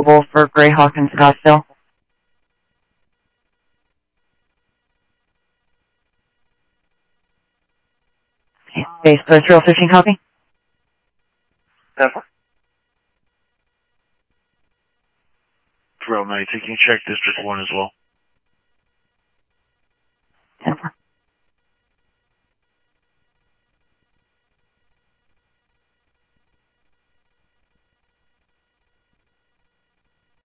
available for Greyhawk in Scottsdale? Okay. Base Post Roll 15 copy? 10-4. Trail 9, taking check District 1 as well.